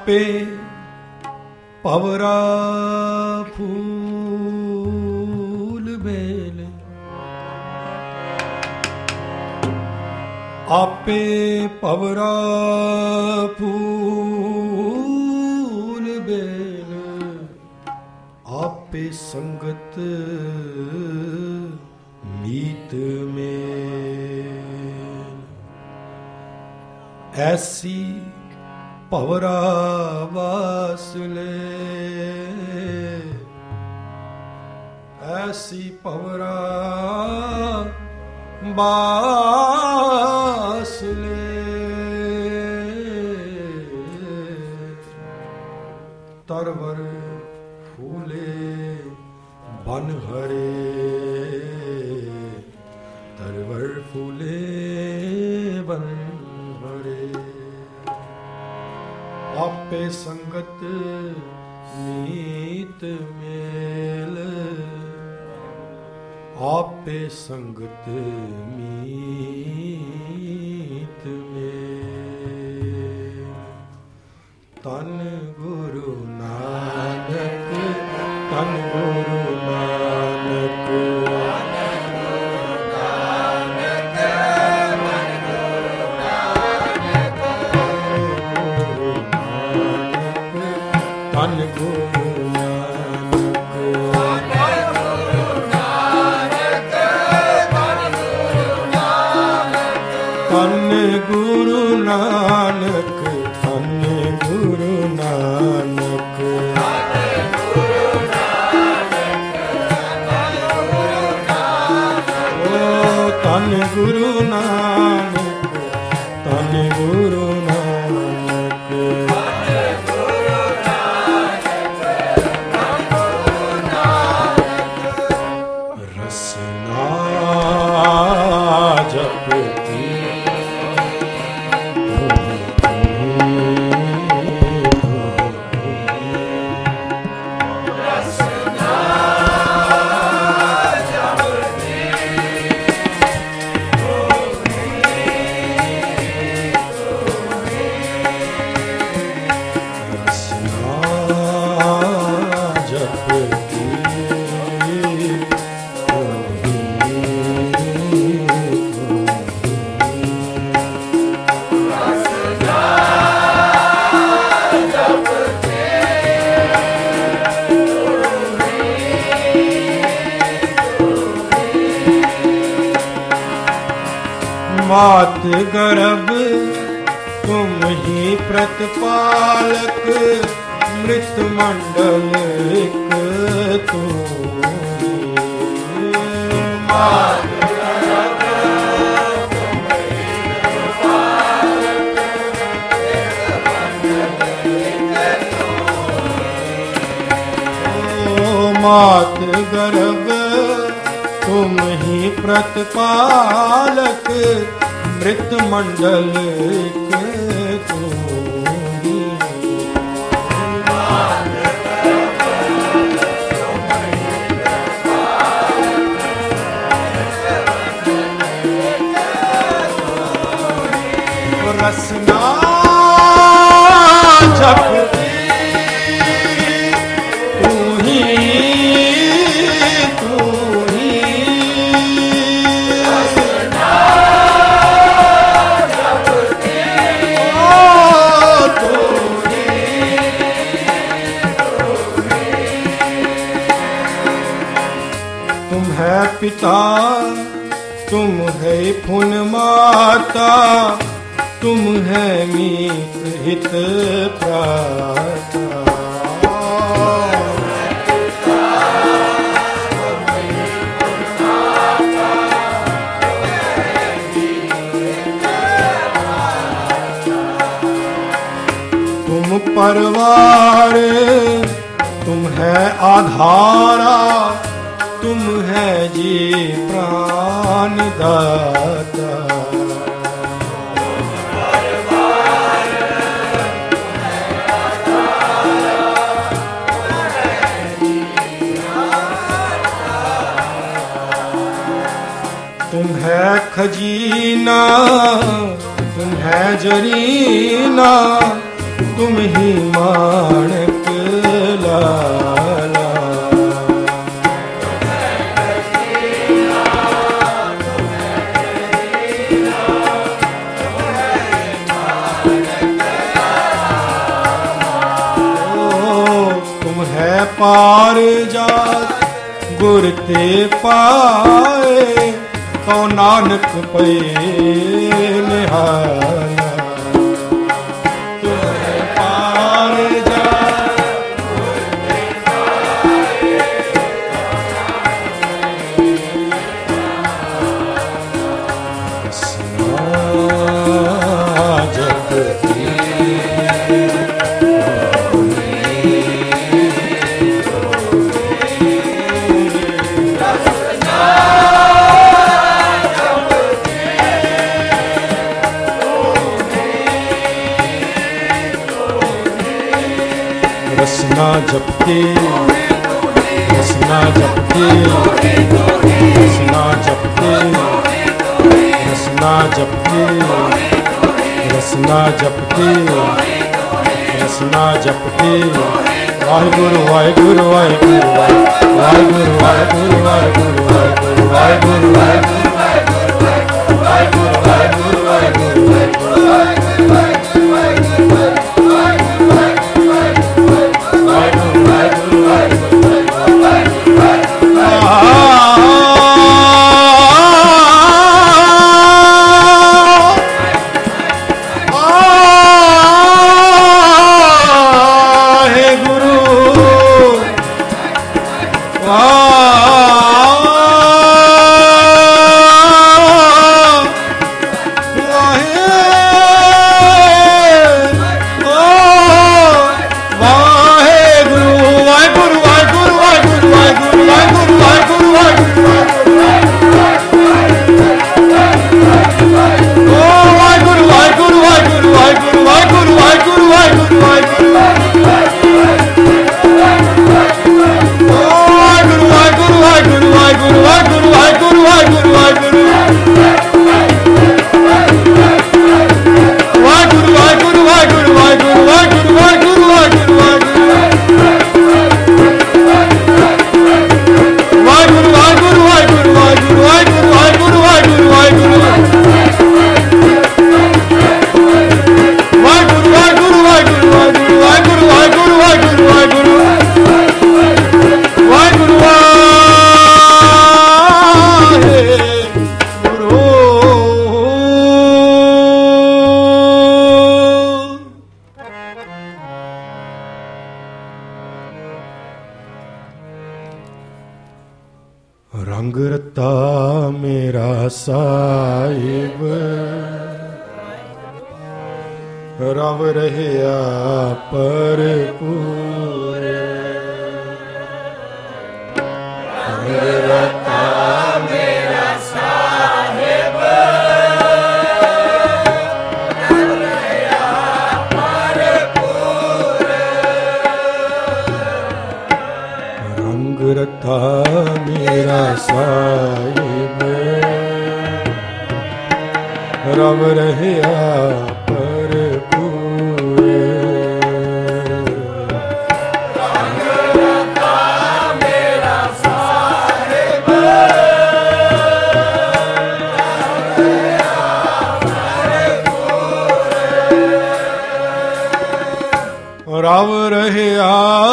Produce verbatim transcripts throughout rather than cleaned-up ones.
आपे पवरा फूल बेल, आपे पवरा फूल बेल, आपे संगत मीत में। ऐसी पवरा वासले, ऐसी पवरा बासले, तरवर फूले बन हरे, तरवर फूले बन हरे। आपे संगत मीत मेल, आपे संगत मीत मेल। तन गुरु नानक, तन गुरु नानक, तन गुरु नानक, तन गुरु नानक, तन गुरु नानक, ओ तन गुरु नानक, तन गुरु नानक। रसना जपती मात गर्भ तुम ही प्रतिपालक, मृत मंडल एक तू। मात गर्भ तुम ही प्रतिपालक, मृत मंडल एक तू। ओ मात गर्भ तुम ही प्रतिपालक, मृत मंडल के तूही। रसना जपती तू ही, तू ही। पिता तुम है पुन माता, तुम है मीत हित प्राता। तुम परवार तुम है आधारा, तुम है जी प्राण दाता। तुम है खजीना, तुम है जरीना, तुम ही माणक लाला। पार जात गुर ते पाए, तो नानक पे निहारा। तुम है पार जात गुर ते पाए, रसना जपते रसना जपते रसना जपते रसना जपते रसना जपते रसना जपते। वाहिगुरु वाहिगुरु वाहिगुरु वाहिगुरु वाहिगुरु वाहिगुरु वाहिगुरु वाहिगुरु वाहिगुरु वाहिगुरु वाहिगुरु रंग रता मेरा साहिब रव रहया भरपूर। रंग रता मेरा साहिब रव रहया भरपूर। रंग रता मेरा साहिब रव रहया भरपूर। रंग रता मेरा साहिब रव रहया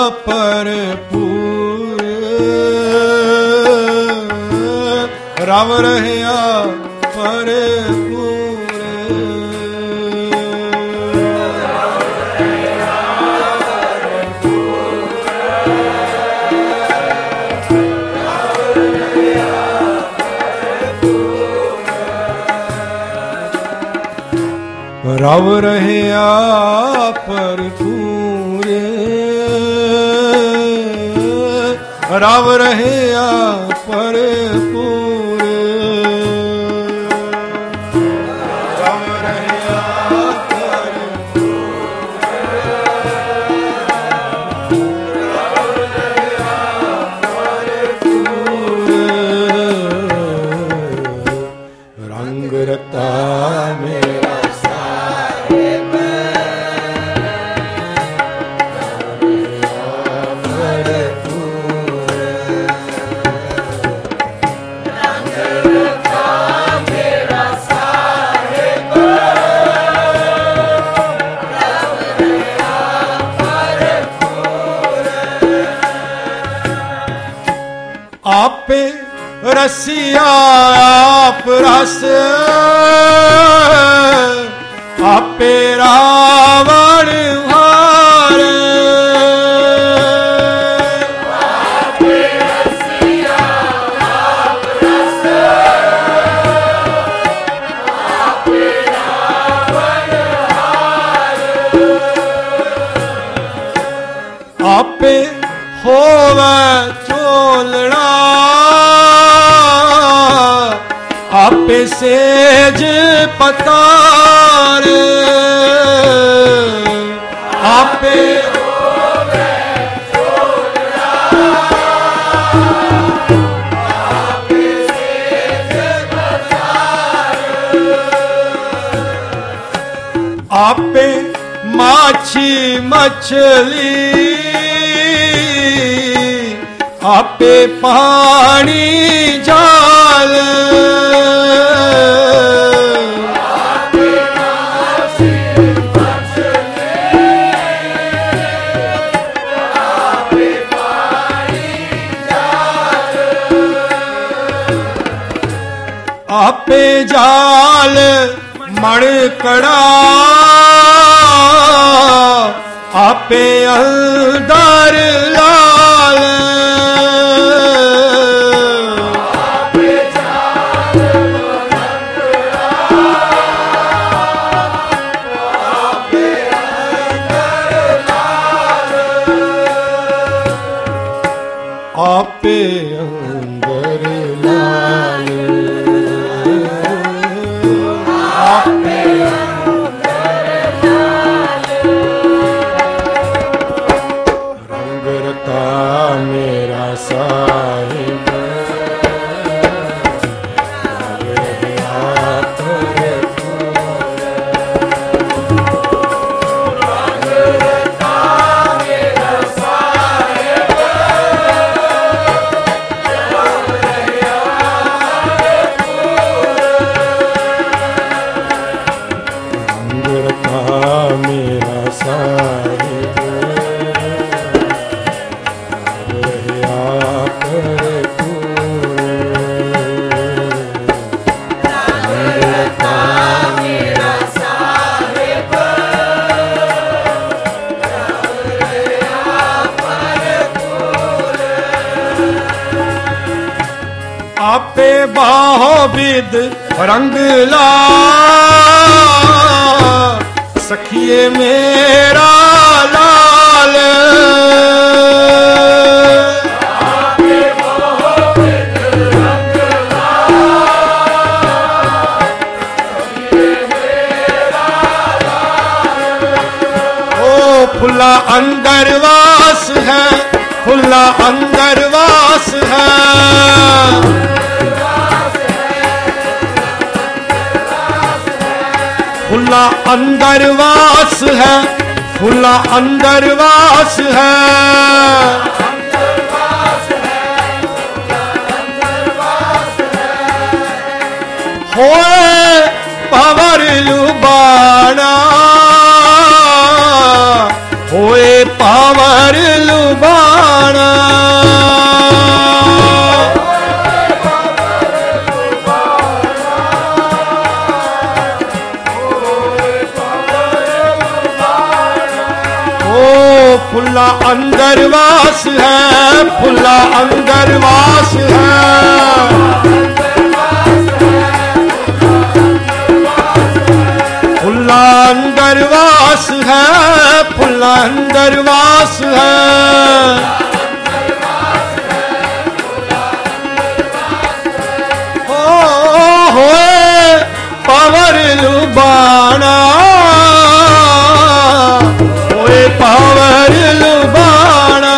भरपूर। रव रहया भरपूर। रव रहया भरपूर। रव रहया भरपूर। रव रहया भरपूर। रंग रता मेरा साहिब रसिया आप रस आपे रावण हार आपे रसिया आप रस आपे रावण हार आपे होवे चोलना आपे सेज पतार आपे होवे चोलना आपे सेज पतार आपे माछी मछली आपे पानी जाल आपे माछी मछली आपे पानी जाल आपे जाल मणकड़ा आपे अंदर लाल आपे जाल मणकड़ा आपे अंदर लाल आपे अंदर लाल आपे मेरा साहिब मेरा साहिब आपे बाहो विद रंगला सखिए मेरा लाल आपे बाहो विद रंगला सखिए मेरा लाल ओ फुल्ला अंदर वास है फुल्ला अंदर वास है फुल्ला अंदर वास है फुल्ला अंदर वास है होए पावर लुबाना होए पावर लुबाना फुल्ला अंदर वास है फुल्ला अंदर वास है फुल्ला अंदर वास है फुल्ला अंदर वास है ओ होए पावर लुबाना होए पावर लुबाना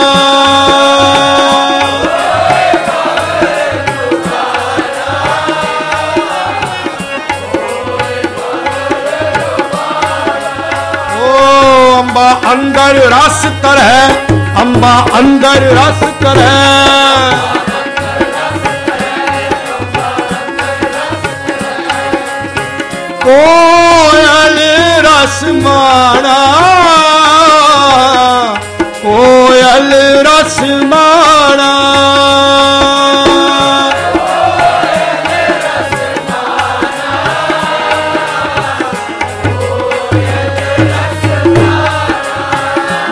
अम्बा अंदर रस कर है अम्बा अंदर रस कर है कोयल रस माना कोयल रस माना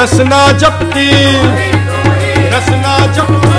रसना जपती रसना जपती